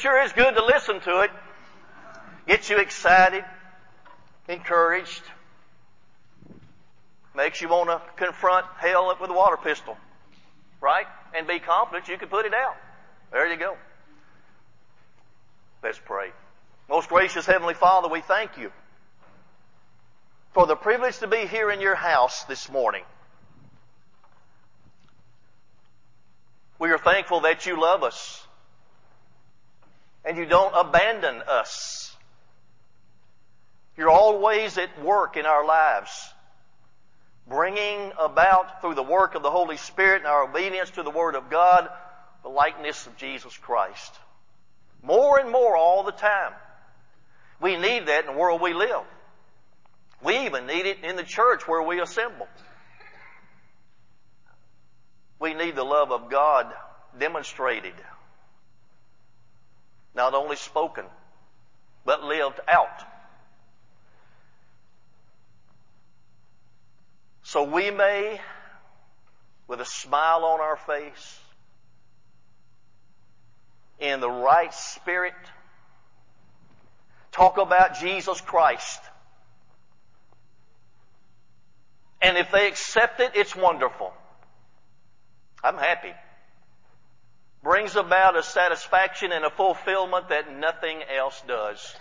sure is good to listen to it. Gets you excited, encouraged. Makes you want to confront hell with a water pistol. Right? And be confident you can put it out. There you go. Let's pray. Most gracious Heavenly Father, we thank you for the privilege to be here in your house this morning. We are thankful that you love us and you don't abandon us. You're always at work in our lives, bringing about through the work of the Holy Spirit and our obedience to the Word of God, the likeness of Jesus Christ. More and more all the time. We need that in the world we live. We even need it in the church where we assemble. We need the love of God demonstrated. Not only spoken, but lived out. So we may, with a smile on our face, in the right spirit, talk about Jesus Christ. And if they accept it, it's wonderful. I'm happy. Brings about a satisfaction and a fulfillment that nothing else does.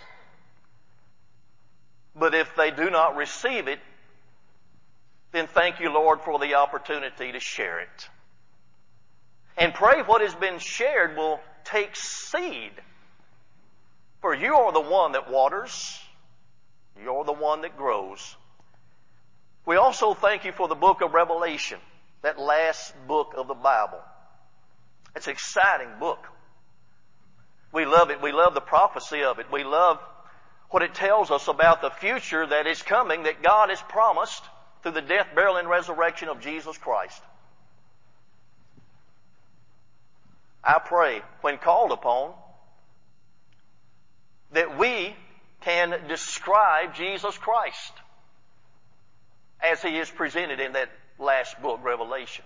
But if they do not receive it, then thank you, Lord, for the opportunity to share it. And pray what has been shared will take seed. For you are the one that waters. You're the one that grows. We also thank you for the book of Revelation, that last book of the Bible. It's an exciting book. We love it. We love the prophecy of it. We love what it tells us about the future that is coming, that God has promised through the death, burial, and resurrection of Jesus Christ. I pray, when called upon, that we can describe Jesus Christ as He is presented in that last book, Revelation.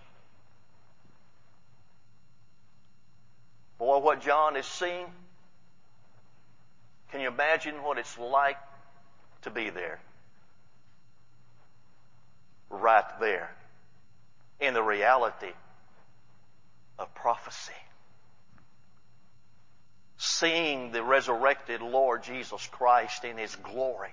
Boy, what John is seeing, can you imagine what it's like to be there? Right there, in the reality of prophecy. Seeing the resurrected Lord Jesus Christ in His glory.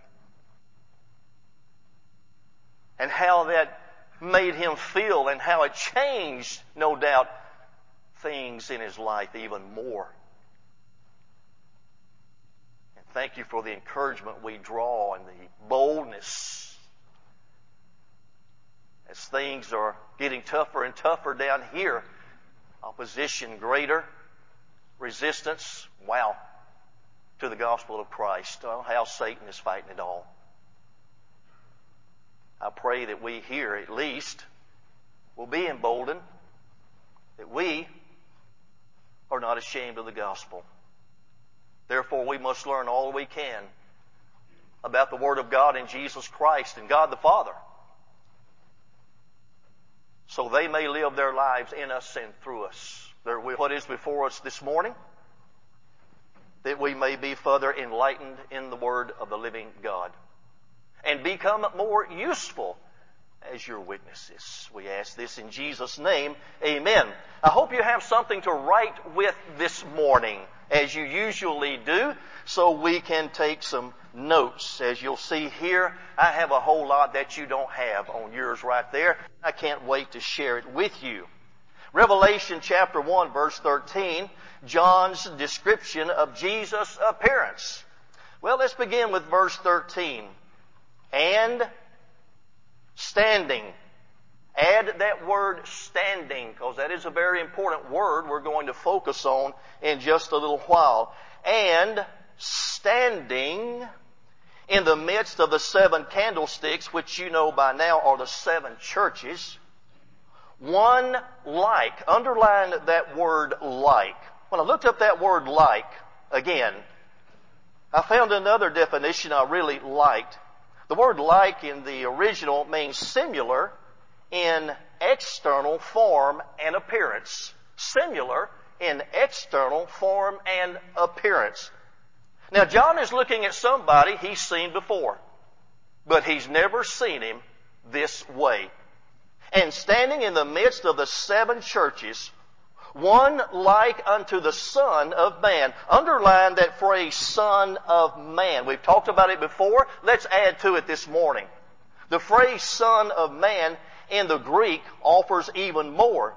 And how that made Him feel and how it changed, no doubt, things in His life even more. And thank you for the encouragement we draw and the boldness as things are getting tougher and tougher down here. Opposition greater. Resistance, wow, to the gospel of Christ. Oh, how Satan is fighting it all. I pray that we here at least will be emboldened, that we are not ashamed of the gospel. Therefore, we must learn all we can about the Word of God and Jesus Christ and God the Father, so they may live their lives in us and through us. What is before us this morning, that we may be further enlightened in the Word of the living God and become more useful as your witnesses. We ask this in Jesus' name. Amen. I hope you have something to write with this morning, as you usually do, so we can take some notes. As you'll see here, I have a whole lot that you don't have on yours right there. I can't wait to share it with you. Revelation chapter 1, verse 13, John's description of Jesus' appearance. Well, let's begin with verse 13. And standing. Add that word standing, because that is a very important word we're going to focus on in just a little while. And standing in the midst of the 7 candlesticks, which you know by now are the 7 churches, one like. Underline that word like. When I looked up that word like again, I found another definition I really liked. The word like in the original means similar in external form and appearance. Similar in external form and appearance. Now, John is looking at somebody he's seen before, but he's never seen him this way. And standing in the midst of the 7 churches, one like unto the Son of Man. Underline that phrase, Son of Man. We've talked about it before. Let's add to it this morning. The phrase Son of Man in the Greek offers even more.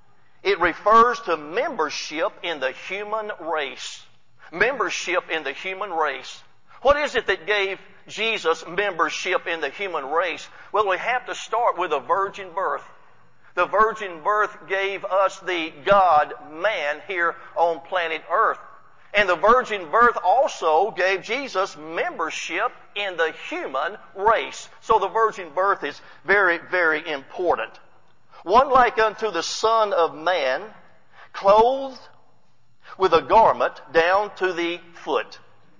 It refers to membership in the human race. Membership in the human race. What is it that gave Jesus membership in the human race? Well, we have to start with a virgin birth. The virgin birth gave us the God-man here on planet Earth. And the virgin birth also gave Jesus membership in the human race. So the virgin birth is very, very important. One like unto the Son of Man, clothed with a garment down to the foot,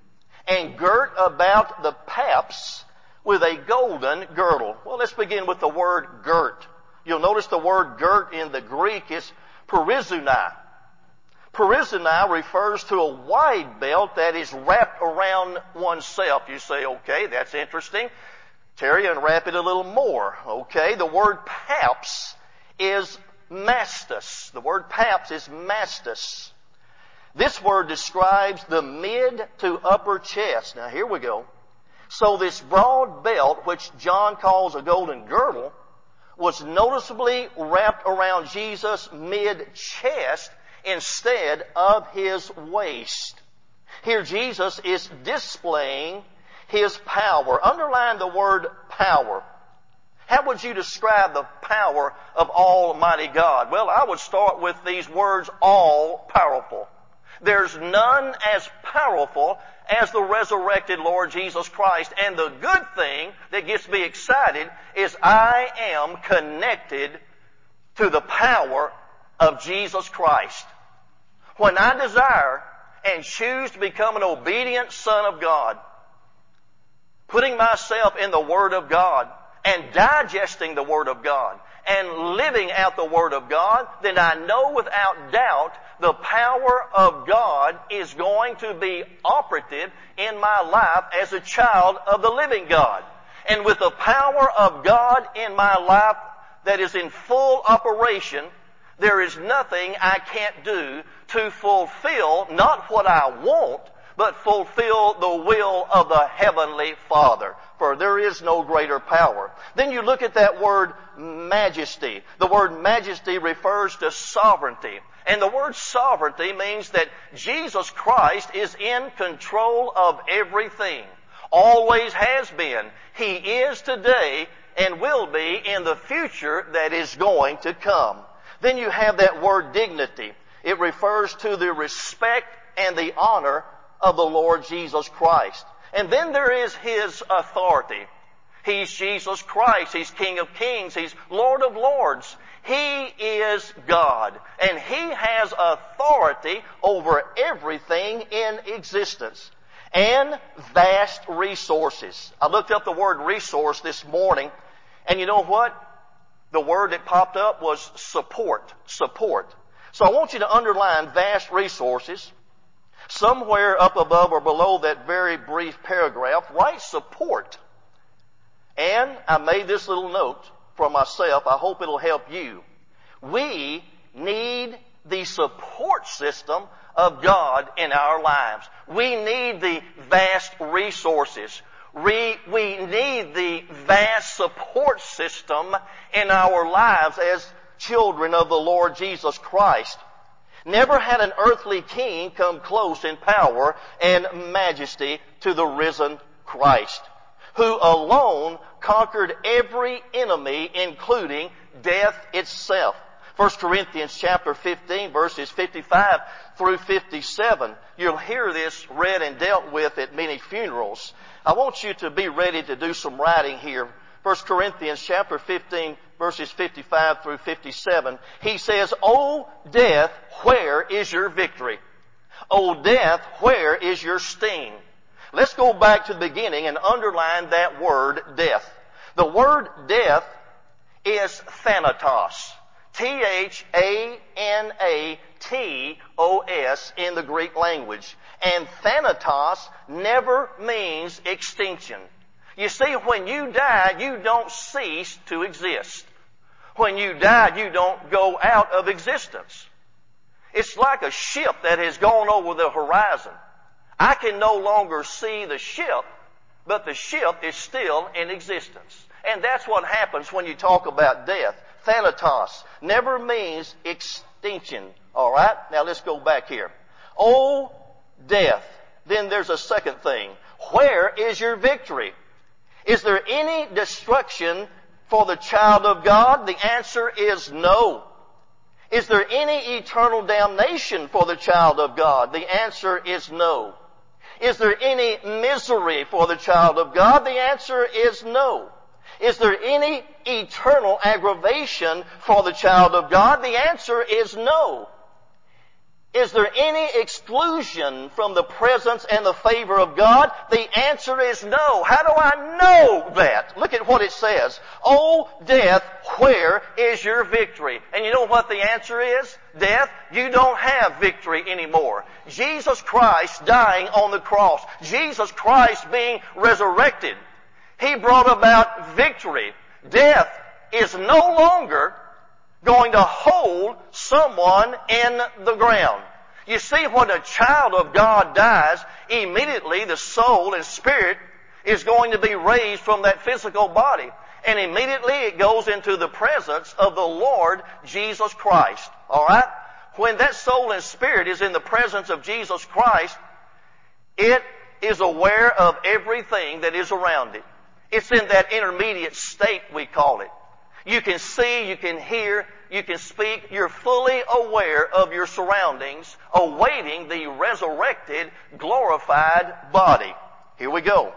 and girt about the paps with a golden girdle. Well, let's begin with the word girt. You'll notice the word girt in the Greek is perizunai. Perizunai refers to a wide belt that is wrapped around oneself. You say, okay, that's interesting. Terry, unwrap it a little more. Okay, the word paps is mastus. The word paps is mastus. This word describes the mid to upper chest. Now here we go. So this broad belt, which John calls a golden girdle, was noticeably wrapped around Jesus' mid-chest instead of his waist. Here Jesus is displaying his power. Underline the word power. How would you describe the power of Almighty God? Well, I would start with these words, all powerful. There's none as powerful as the resurrected Lord Jesus Christ. And the good thing that gets me excited is I am connected to the power of Jesus Christ. When I desire and choose to become an obedient son of God, putting myself in the Word of God and digesting the Word of God and living out the Word of God, then I know without doubt the power of God is going to be operative in my life as a child of the living God. And with the power of God in my life that is in full operation, there is nothing I can't do to fulfill not what I want, but fulfill the will of the Heavenly Father. For there is no greater power. Then you look at that word majesty. The word majesty refers to sovereignty. And the word sovereignty means that Jesus Christ is in control of everything. Always has been. He is today and will be in the future that is going to come. Then you have that word dignity. It refers to the respect and the honor of the Lord Jesus Christ. And then there is His authority. He's Jesus Christ. He's King of Kings. He's Lord of Lords. He is God. And He has authority over everything in existence. And vast resources. I looked up the word resource this morning, and you know what? The word that popped up was support. Support. So I want you to underline vast resources. Somewhere up above or below that very brief paragraph, write support. And I made this little note for myself. I hope it'll help you. We need the support system of God in our lives. We need the vast resources. We need the vast support system in our lives as children of the Lord Jesus Christ. Never had an earthly king come close in power and majesty to the risen Christ, who alone conquered every enemy, including death itself. 1 Corinthians chapter 15, verses 55 through 57. You'll hear this read and dealt with at many funerals. I want you to be ready to do some writing here. 1 Corinthians chapter 15, verses 55 through 57. He says, O death, where is your victory? O death, where is your sting? Let's go back to the beginning and underline that word death. The word death is thanatos. Thanatos in the Greek language. And thanatos never means extinction. You see, when you die, you don't cease to exist. When you die, you don't go out of existence. It's like a ship that has gone over the horizon. I can no longer see the ship, but the ship is still in existence. And that's what happens when you talk about death. Thanatos never means extinction. All right? Now let's go back here. Oh, death. Then there's a second thing. Where is your victory? Is there any destruction for the child of God? The answer is no. Is there any eternal damnation for the child of God? The answer is no. Is there any misery for the child of God? The answer is no. Is there any eternal aggravation for the child of God? The answer is no. Is there any exclusion from the presence and the favor of God? The answer is no. How do I know that? Look at what it says. Oh, death, where is your victory? And you know what the answer is? Death, you don't have victory anymore. Jesus Christ dying on the cross. Jesus Christ being resurrected. He brought about victory. Death is no longer going to hold someone in the ground. You see, when a child of God dies, immediately the soul and spirit is going to be raised from that physical body. And immediately it goes into the presence of the Lord Jesus Christ. All right? When that soul and spirit is in the presence of Jesus Christ, it is aware of everything that is around it. It's in that intermediate state, we call it. You can see, you can hear, you can speak. You're fully aware of your surroundings, awaiting the resurrected, glorified body. Here we go.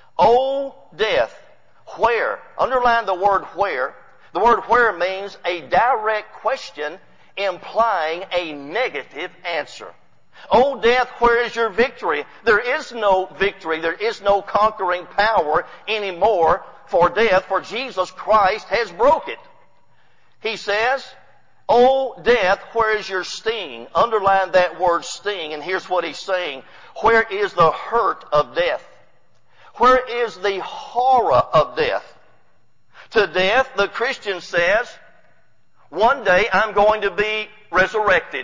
O death, where? Underline the word where. The word where means a direct question implying a negative answer. O death, where is your victory? There is no victory. There is no conquering power anymore for death, for Jesus Christ has broke it. He says, O death, where is your sting? Underline that word sting, and here's what he's saying. Where is the hurt of death? Where is the horror of death? To death, the Christian says, one day I'm going to be resurrected.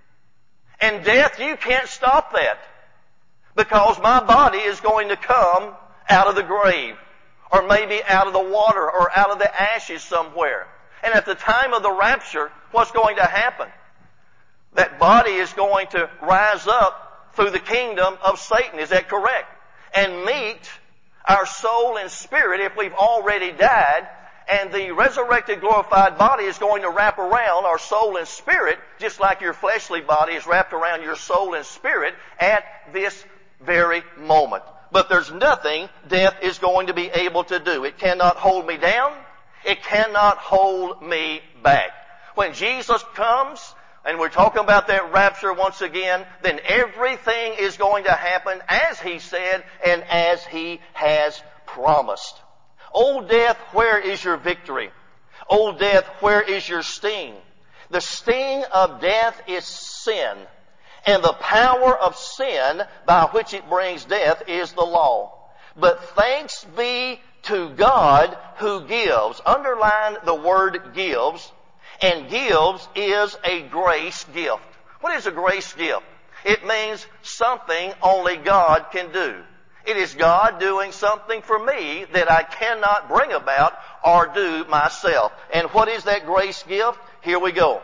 And death, you can't stop that. Because my body is going to come out of the grave. Or maybe out of the water or out of the ashes somewhere. And at the time of the rapture, what's going to happen? That body is going to rise up through the kingdom of Satan. Is that correct? And meet our soul and spirit if we've already died. And the resurrected, glorified body is going to wrap around our soul and spirit, just like your fleshly body is wrapped around your soul and spirit at this very moment. But there's nothing death is going to be able to do. It cannot hold me down. It cannot hold me back. When Jesus comes, and we're talking about that rapture once again, then everything is going to happen as He said and as He has promised. O death, where is your victory? O death, where is your sting? The sting of death is sin. And the power of sin by which it brings death is the law. But thanks be to God who gives. Underline the word gives. And gives is a grace gift. What is a grace gift? It means something only God can do. It is God doing something for me that I cannot bring about or do myself. And what is that grace gift? Here we go.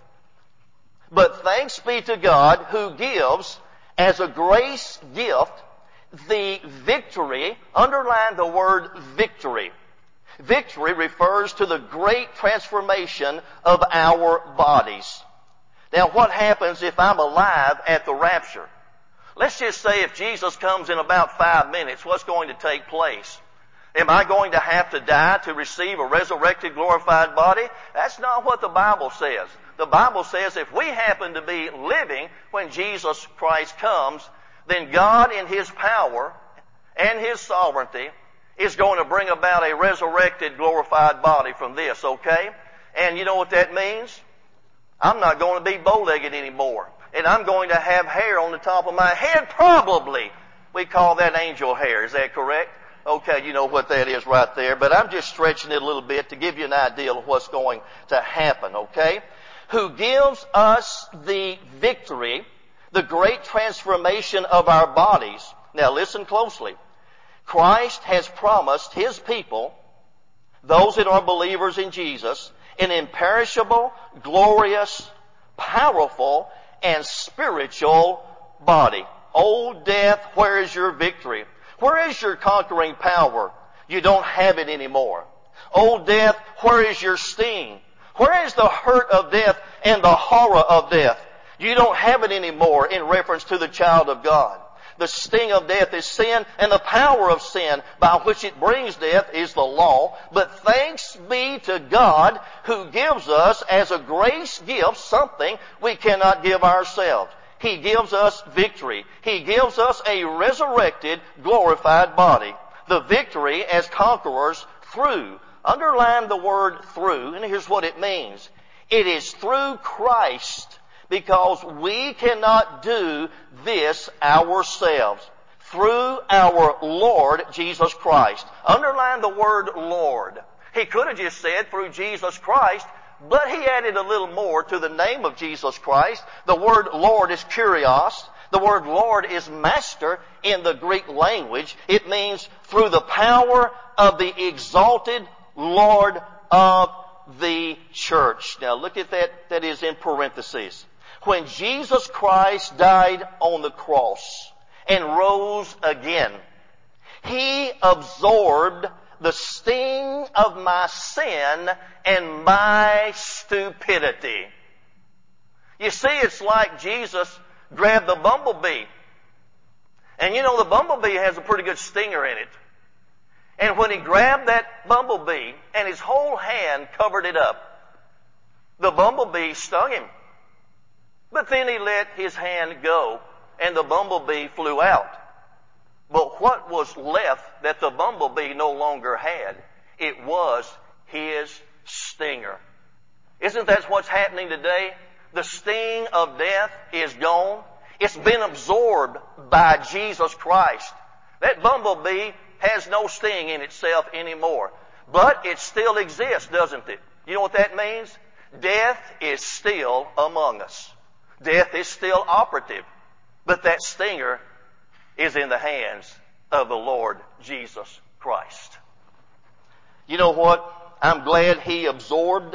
But thanks be to God who gives as a grace gift the victory. Underline the word victory. Victory refers to the great transformation of our bodies. Now, what happens if I'm alive at the rapture? Let's just say if Jesus comes in about 5 minutes, what's going to take place? Am I going to have to die to receive a resurrected, glorified body? That's not what the Bible says. The Bible says if we happen to be living when Jesus Christ comes, then God in His power and His sovereignty is going to bring about a resurrected, glorified body from this, okay? And you know what that means? I'm not going to be bow-legged anymore. And I'm going to have hair on the top of my head, probably. We call that angel hair. Is that correct? Okay, you know what that is right there. But I'm just stretching it a little bit to give you an idea of what's going to happen, okay? Who gives us the victory, the great transformation of our bodies. Now listen closely. Christ has promised His people, those that are believers in Jesus, an imperishable, glorious, powerful, and spiritual body. O death, where is your victory? Where is your conquering power? You don't have it anymore. O death, where is your sting? Where is the hurt of death and the horror of death? You don't have it anymore in reference to the child of God. The sting of death is sin, and the power of sin by which it brings death is the law. But thanks be to God who gives us as a grace gift something we cannot give ourselves. He gives us victory. He gives us a resurrected, glorified body. The victory as conquerors through. Underline the word through, and here's what it means. It is through Christ, because we cannot do this ourselves. Through our Lord Jesus Christ. Underline the word Lord. He could have just said through Jesus Christ, but he added a little more to the name of Jesus Christ. The word Lord is kurios. The word Lord is master in the Greek language. It means through the power of the exalted Lord of the church. Now look at that. That is in parentheses. When Jesus Christ died on the cross and rose again, He absorbed the sting of my sin and my stupidity. You see, it's like Jesus grabbed the bumblebee. And you know, the bumblebee has a pretty good stinger in it. And when he grabbed that bumblebee and his whole hand covered it up, the bumblebee stung him. But then he let his hand go and the bumblebee flew out. But what was left that the bumblebee no longer had? It was his stinger. Isn't that what's happening today? The sting of death is gone. It's been absorbed by Jesus Christ. That bumblebee has no sting in itself anymore. But it still exists, doesn't it? You know what that means? Death is still among us. Death is still operative. But that stinger is in the hands of the Lord Jesus Christ. You know what? I'm glad He absorbed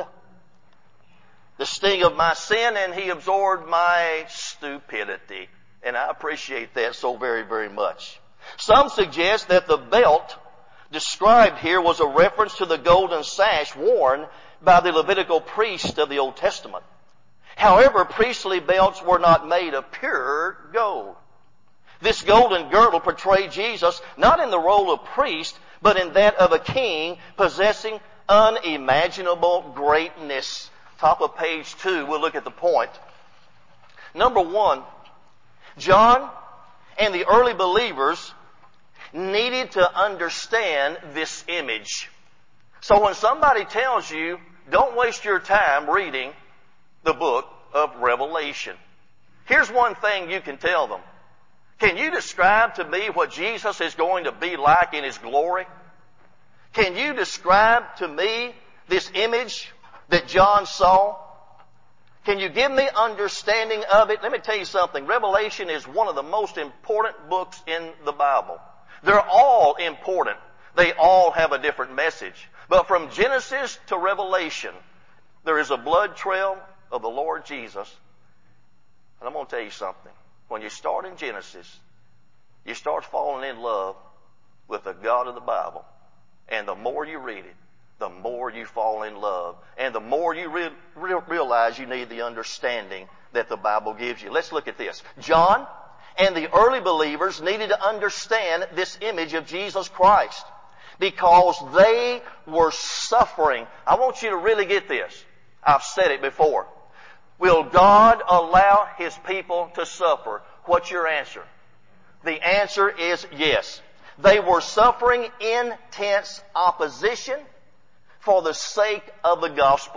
the sting of my sin and He absorbed my stupidity. And I appreciate that so very, very much. Some suggest that the belt described here was a reference to the golden sash worn by the Levitical priest of the Old Testament. However, priestly belts were not made of pure gold. This golden girdle portrayed Jesus not in the role of priest, but in that of a king possessing unimaginable greatness. Top of page 2, we'll look at the point. Number 1, John and the early believers needed to understand this image. So when somebody tells you, don't waste your time reading the book of Revelation, here's one thing you can tell them. Can you describe to me what Jesus is going to be like in His glory? Can you describe to me this image that John saw? Can you give me understanding of it? Let me tell you something. Revelation is one of the most important books in the Bible. They're all important. They all have a different message. But from Genesis to Revelation, there is a blood trail of the Lord Jesus. And I'm going to tell you something. When you start in Genesis, you start falling in love with the God of the Bible. And the more you read it, the more you fall in love. And the more you realize you need the understanding that the Bible gives you. Let's look at this. John and the early believers needed to understand this image of Jesus Christ because they were suffering. I want you to really get this. I've said it before. Will God allow His people to suffer? What's your answer? The answer is yes. They were suffering intense opposition for the sake of the gospel.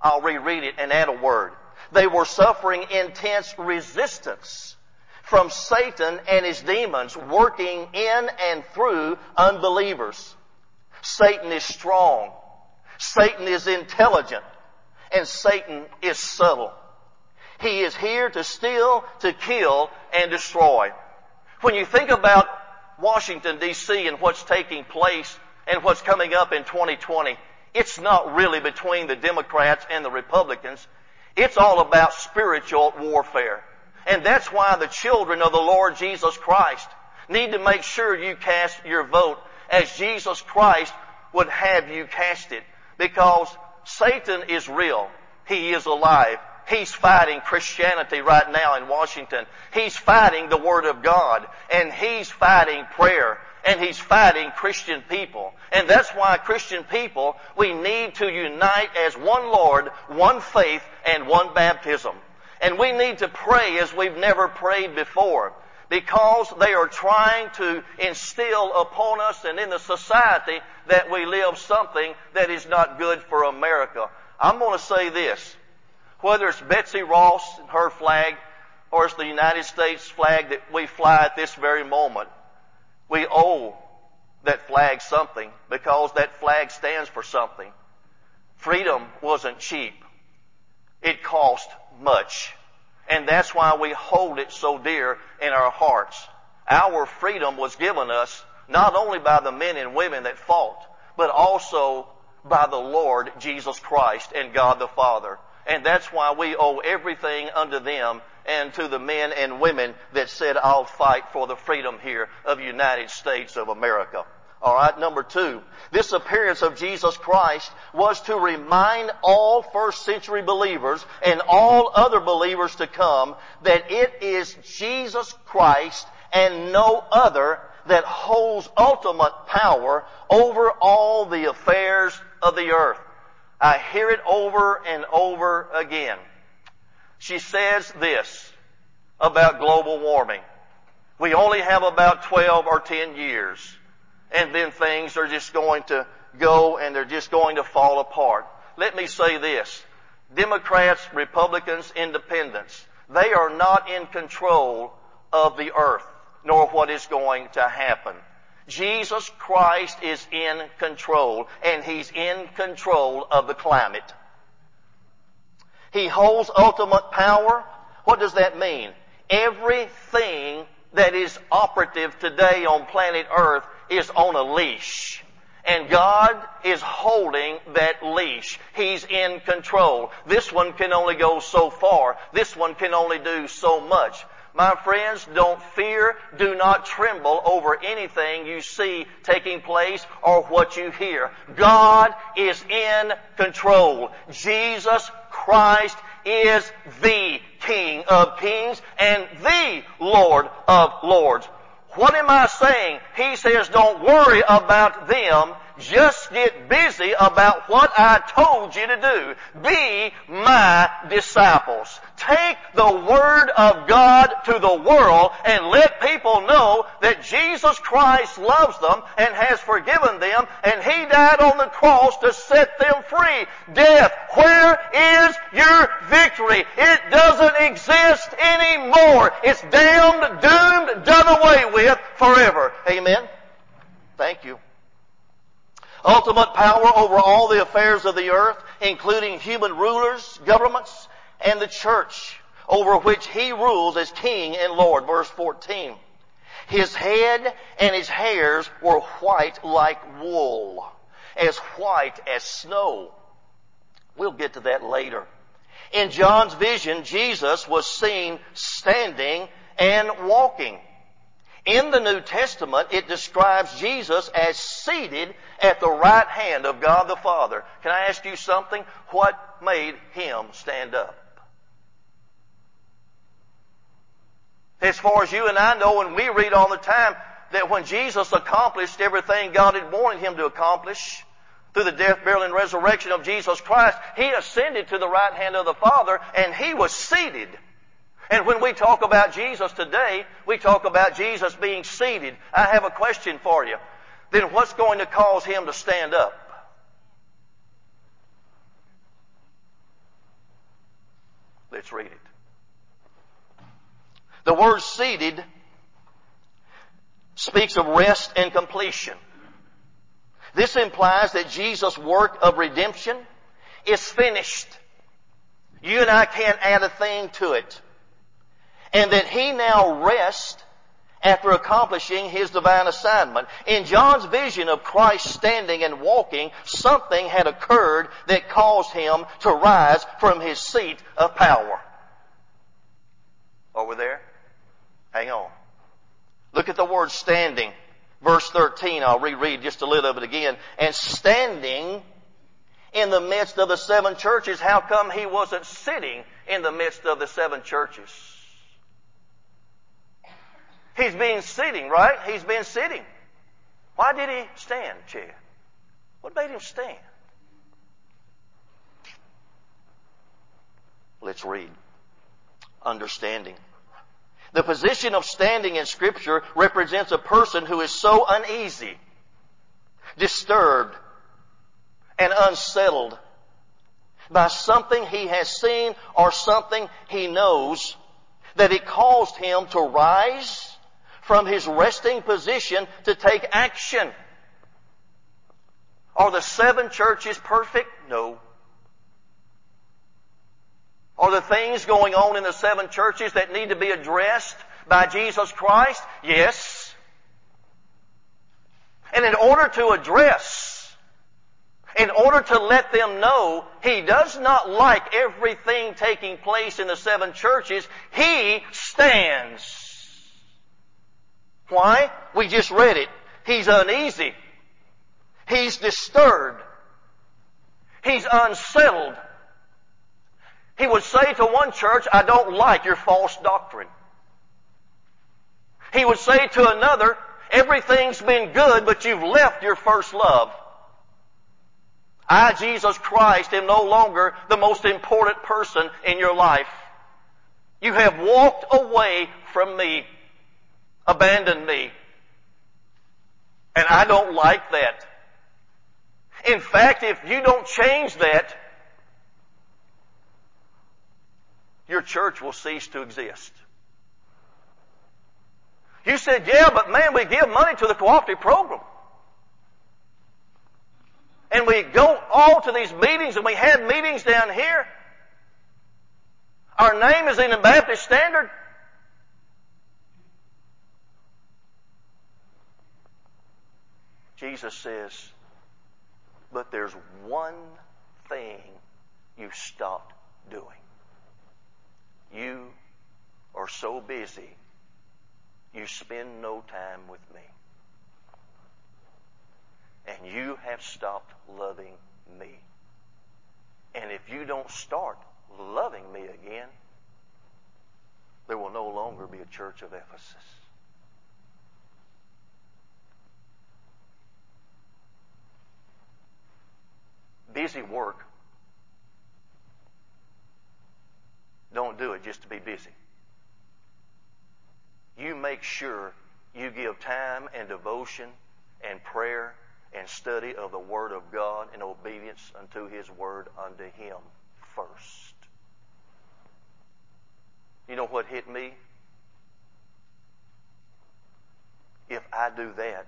I'll reread it and add a word. They were suffering intense resistance from Satan and his demons working in and through unbelievers. Satan is strong. Satan is intelligent. And Satan is subtle. He is here to steal, to kill, and destroy. When you think about Washington, D.C. and what's taking place and what's coming up in 2020, it's not really between the Democrats and the Republicans. It's all about spiritual warfare. And that's why the children of the Lord Jesus Christ need to make sure you cast your vote as Jesus Christ would have you cast it. Because Satan is real. He is alive. He's fighting Christianity right now in Washington. He's fighting the Word of God. And he's fighting prayer. And he's fighting Christian people. And that's why Christian people, we need to unite as one Lord, one faith, and one baptism. And we need to pray as we've never prayed before. Because they are trying to instill upon us and in the society that we live something that is not good for America. I'm going to say this. Whether it's Betsy Ross and her flag, or it's the United States flag that we fly at this very moment, we owe that flag something because that flag stands for something. Freedom wasn't cheap. It cost much. And that's why we hold it so dear in our hearts. Our freedom was given us not only by the men and women that fought, but also by the Lord Jesus Christ and God the Father. And that's why we owe everything unto them and to the men and women that said, I'll fight for the freedom here of the United States of America. All right, number 2. This appearance of Jesus Christ was to remind all first century believers and all other believers to come that it is Jesus Christ and no other that holds ultimate power over all the affairs of the earth. I hear it over and over again. She says this about global warming. We only have about 12 or 10 years. And then things are just going to go and they're just going to fall apart. Let me say this. Democrats, Republicans, Independents, they are not in control of the earth, nor what is going to happen. Jesus Christ is in control, and He's in control of the climate. He holds ultimate power. What does that mean? Everything that is operative today on planet Earth is on a leash. And God is holding that leash. He's in control. This one can only go so far. This one can only do so much. My friends, don't fear, do not tremble over anything you see taking place or what you hear. God is in control. Jesus Christ is the King of Kings and the Lord of Lords. What am I saying? He says, don't worry about them. Just get busy about what I told you to do. Be my disciples. Take the Word of God to the world and let people know that Jesus Christ loves them and has forgiven them, and He died on the cross to set them free. Death, where is your victory? It doesn't exist anymore. It's damned, doomed, done away with forever. Amen? Thank you. Ultimate power over all the affairs of the earth, including human rulers, governments, and the church, over which He rules as King and Lord. Verse 14. His head and His hairs were white like wool, as white as snow. We'll get to that later. In John's vision, Jesus was seen standing and walking. In the New Testament, it describes Jesus as seated at the right hand of God the Father. Can I ask you something? What made Him stand up? As far as you and I know, and we read all the time, that when Jesus accomplished everything God had wanted Him to accomplish, through the death, burial, and resurrection of Jesus Christ, He ascended to the right hand of the Father, and He was seated. And when we talk about Jesus today, we talk about Jesus being seated. I have a question for you. Then what's going to cause Him to stand up? Let's read it. The word seated speaks of rest and completion. This implies that Jesus' work of redemption is finished. You and I can't add a thing to it. And that He now rests after accomplishing His divine assignment. In John's vision of Christ standing and walking, something had occurred that caused Him to rise from His seat of power. Over there? Hang on. Look at the word standing. Verse 13, I'll reread just a little of it again. And standing in the midst of the seven churches, how come He wasn't sitting in the midst of the seven churches? He's been sitting, right? He's been sitting. Why did He stand, Chad? What made Him stand? Let's read. Understanding. The position of standing in Scripture represents a person who is so uneasy, disturbed, and unsettled by something he has seen or something he knows that it caused him to rise from his resting position to take action. Are the seven churches perfect? No. Are the things going on in the seven churches that need to be addressed by Jesus Christ? Yes. And in order to let them know He does not like everything taking place in the seven churches, He stands. Why? We just read it. He's uneasy. He's disturbed. He's unsettled. He would say to one church, I don't like your false doctrine. He would say to another, everything's been good, but you've left your first love. I, Jesus Christ, am no longer the most important person in your life. You have walked away from me, abandoned me. And I don't like that. In fact, if you don't change that, your church will cease to exist. You said, yeah, but man, we give money to the cooperative program. And we go all to these meetings, and we had meetings down here. Our name is in the Baptist Standard. Jesus says, but there's one thing you've stopped doing. You are so busy, you spend no time with me. And you have stopped loving me. And if you don't start loving me again, there will no longer be a church of Ephesus. Busy work. Don't do it just to be busy. You make sure you give time and devotion and prayer and study of the Word of God in obedience unto His Word unto Him first. You know what hit me? If I do that,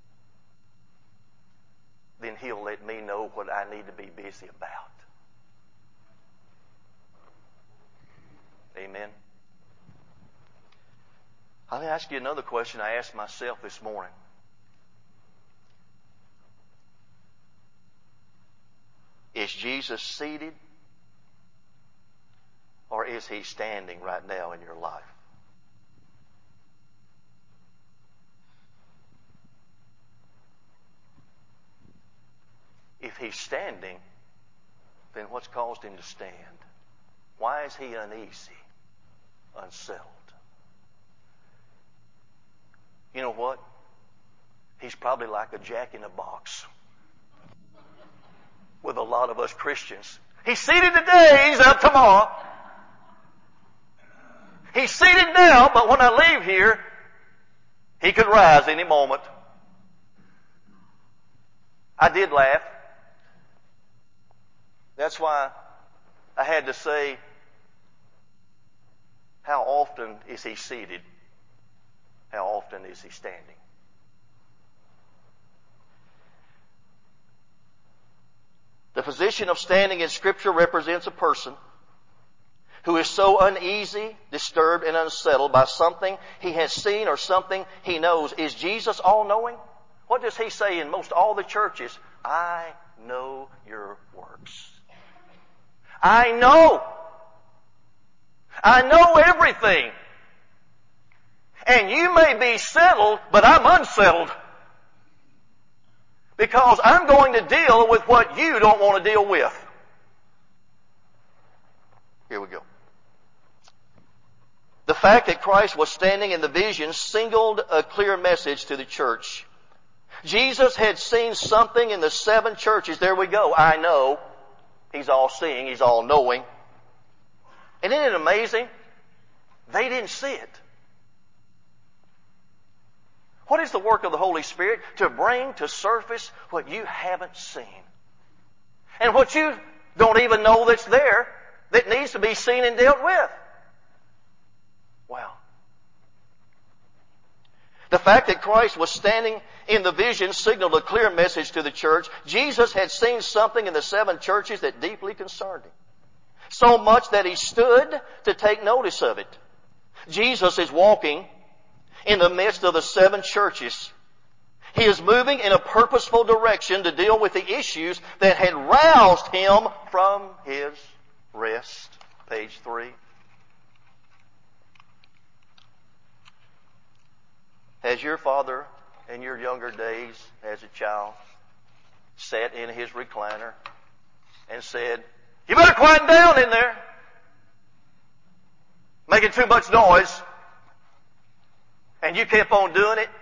then He'll let me know what I need to be busy about. Amen. I'll ask you another question I asked myself this morning. Is Jesus seated, or is He standing right now in your life? If He's standing, then what's caused Him to stand? Why is He uneasy, unsettled? You know what? He's probably like a jack-in-the-box with a lot of us Christians. He's seated today, He's up tomorrow. He's seated now, but when I leave here, He could rise any moment. I did laugh. That's why I had to say, How often is he seated? How often is he standing? The position of standing in Scripture represents a person who is so uneasy, disturbed, and unsettled by something he has seen or something he knows. Is Jesus all-knowing? What does he say in most all the churches? I know your works. I know. I know everything. And you may be settled, but I'm unsettled. Because I'm going to deal with what you don't want to deal with. Here we go. The fact that Christ was standing in the vision signaled a clear message to the church. Jesus had seen something in the 7 churches. There we go. I know. He's all-seeing. He's all-knowing. And isn't it amazing? They didn't see it. What is the work of the Holy Spirit? To bring to surface what you haven't seen. And what you don't even know that's there, that needs to be seen and dealt with. Wow. The fact that Christ was standing in the vision signaled a clear message to the church. Jesus had seen something in the 7 churches that deeply concerned him. So much that he stood to take notice of it. Jesus is walking in the midst of the 7 churches. He is moving in a purposeful direction to deal with the issues that had roused him from his rest. Page 3. Has your father in your younger days as a child sat in his recliner and said, "You better quiet down in there. Making too much noise." And you kept on doing it.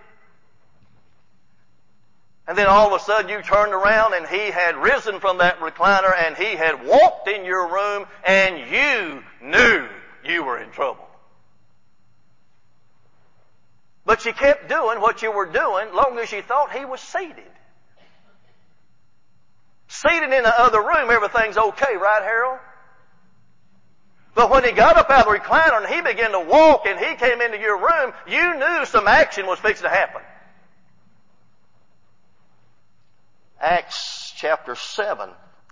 And then all of a sudden you turned around and he had risen from that recliner and he had walked in your room and you knew you were in trouble. But you kept doing what you were doing long as you thought he was seated. Seated in the other room, everything's okay, right, Harold? But when he got up out of the recliner and he began to walk and he came into your room, you knew some action was fixing to happen. Acts chapter 7,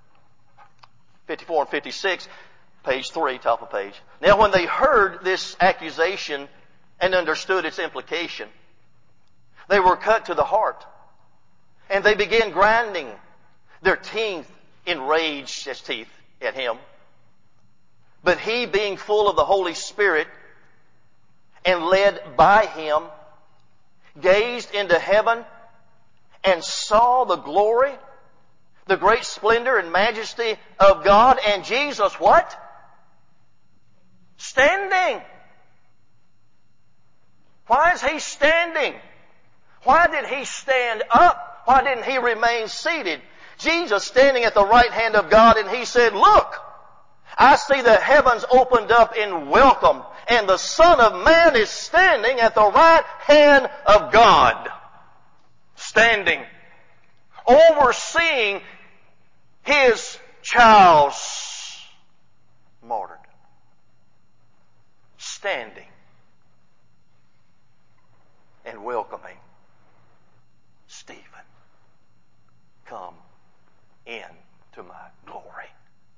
54 and 56, page 3, top of page. Now when they heard this accusation and understood its implication, they were cut to the heart. And they began grinding their teeth in rage as teeth at him. But he, being full of the Holy Spirit and led by him, gazed into heaven and saw the glory, the great splendor and majesty of God, and Jesus what? Standing. Why is he standing? Why did he stand up? Why didn't he remain seated? Jesus standing at the right hand of God, and he said, "Look, I see the heavens opened up in welcome, and the Son of Man is standing at the right hand of God." Standing. Overseeing his child's martyred. Standing. And welcoming Stephen. Come into my glory.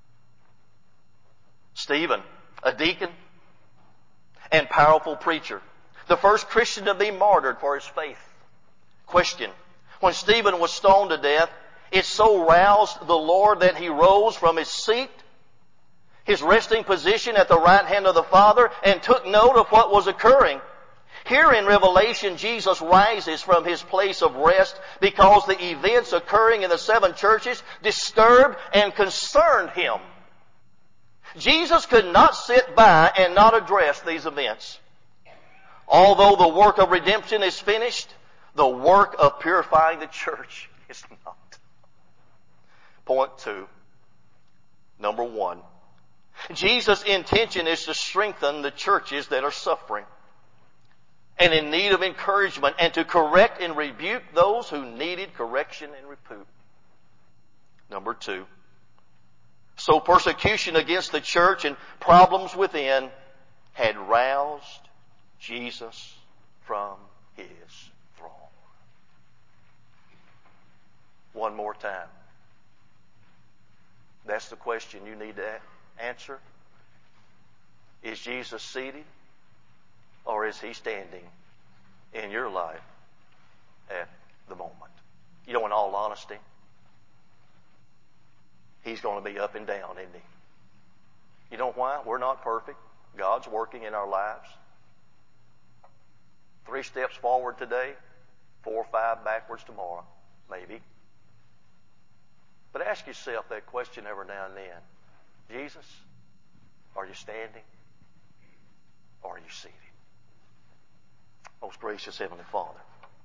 Stephen, a deacon and powerful preacher. The first Christian to be martyred for his faith. Question. When Stephen was stoned to death, it so roused the Lord that he rose from his seat, his resting position at the right hand of the Father, and took note of what was occurring. Here in Revelation, Jesus rises from his place of rest because the events occurring in the 7 churches disturbed and concerned him. Jesus could not sit by and not address these events. Although the work of redemption is finished, the work of purifying the church is not. Point 2. Number 1. Jesus' intention is to strengthen the churches that are suffering and in need of encouragement, and to correct and rebuke those who needed correction and reproof. Number 2. So persecution against the church and problems within had roused Jesus from his throne. One more time. That's the question you need to answer. Is Jesus seated, or is he standing in your life at the moment? You know, in all honesty, he's going to be up and down, isn't he? You know why? We're not perfect. God's working in our lives. 3 steps forward today, 4 or 5 backwards tomorrow, maybe. But ask yourself that question every now and then. Jesus, are you standing, or are you seated? Most gracious Heavenly Father,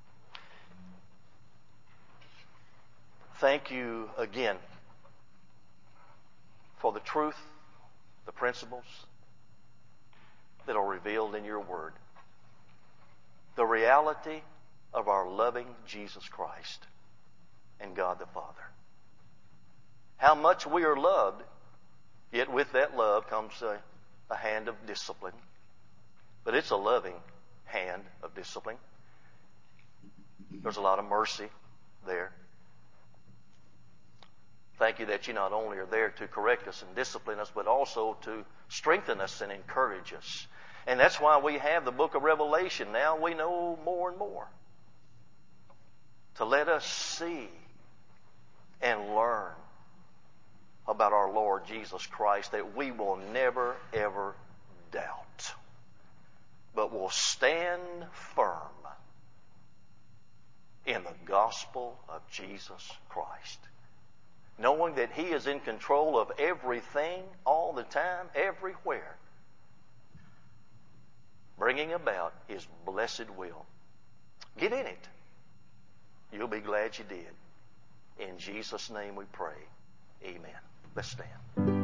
thank you again for the truth, the principles that are revealed in your Word. The reality of our loving Jesus Christ and God the Father. How much we are loved, yet with that love comes a hand of discipline. But it's a loving hand of discipline. There's a lot of mercy there. Thank you that you not only are there to correct us and discipline us, but also to strengthen us and encourage us. And that's why we have the book of Revelation. Now we know more and more. To let us see and learn about our Lord Jesus Christ, that we will never, ever doubt, but will stand firm in the gospel of Jesus Christ, knowing that he is in control of everything, all the time, everywhere, bringing about his blessed will. Get in it. You'll be glad you did. In Jesus' name we pray. Amen. Let's stand.